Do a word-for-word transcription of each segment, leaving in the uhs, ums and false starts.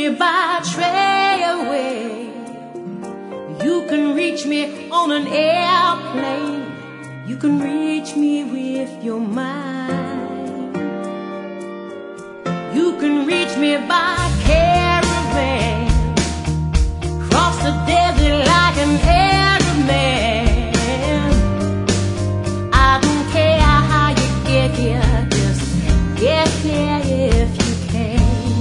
me by trailway. You can reach me on an airplane. You can reach me with your mind. You can reach me by caravan. Cross the desert like an Arab man. I don't care how you get here, just get here if you can.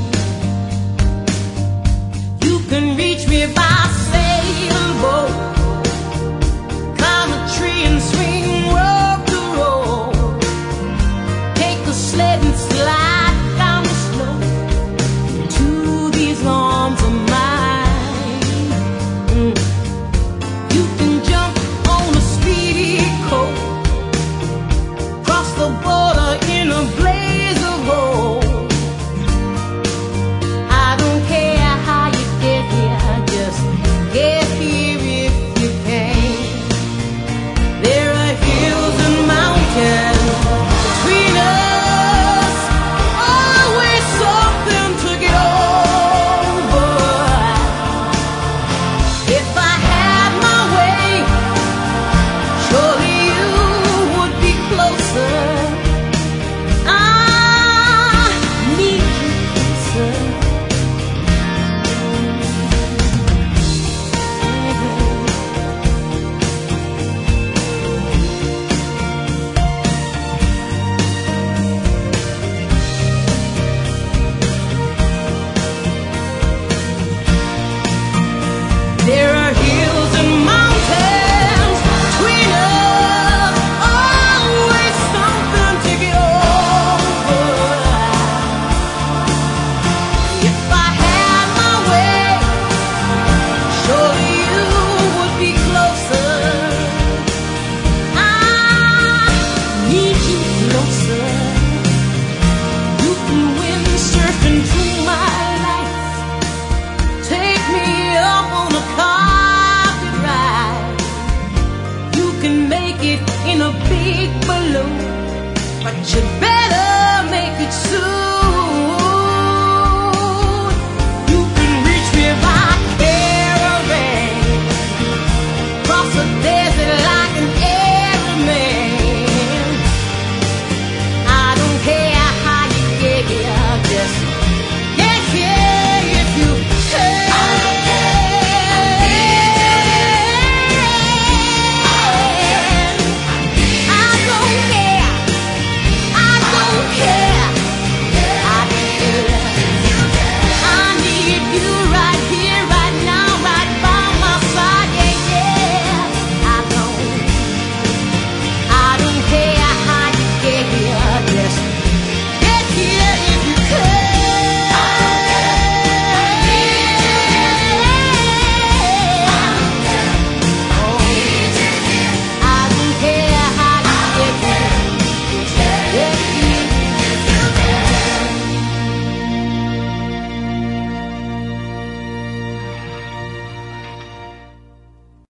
You can reach me by sailboat. Climb a tree and swing rope to rope. Take a sled and slide down the slope to these arms of mine. Mm. You can jump on a speedy coat, cross the border in a blaze of gold. I don't care how you get here, just get here if you can. There are hills and mountains between us, always something to get over. If I had my way, surely you would be closer. I need you closer. There are hills and mountains between us, always something to get over. If I had my way, surely you would be closer. I need you closer. You can windsurf into my life. Take me up on a carpet ride. You can make it in a big balloon, but you better make it soon. You can reach me by caravan, cross the desert like an Arab man. I don't care how you get here, just